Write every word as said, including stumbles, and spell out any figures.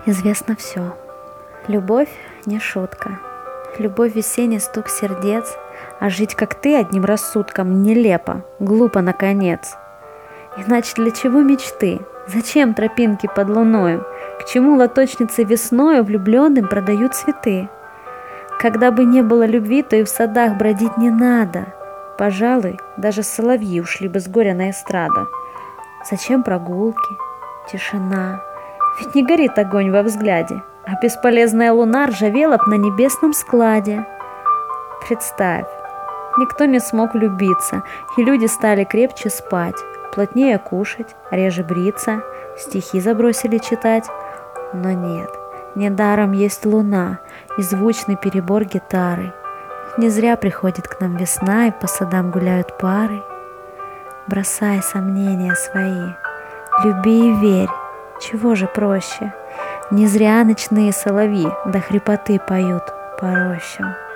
Известно все. Любовь не шутка. Любовь весенний стук сердец, а жить как ты одним рассудком нелепо, глупо наконец. Иначе для чего мечты? Зачем тропинки под луною? К чему лоточницы весною влюбленным продают цветы? Когда бы не было любви, то и в садах бродить не надо. Пожалуй, даже соловьи ушли бы с горя на эстраду. Зачем прогулки? Тишина. Ведь не горит огонь во взгляде, а бесполезная луна ржавела б на небесном складе. Представь, никто не смог влюбиться, и люди стали крепче спать, плотнее кушать, реже бриться, стихи забросили читать. Но нет, недаром есть луна и звучный перебор гитары. Не зря приходит к нам весна, и по садам гуляют пары. Бросай сомнения свои, люби и верь, чего же проще? Не зря ночные соловьи до хрипоты поют по рощам.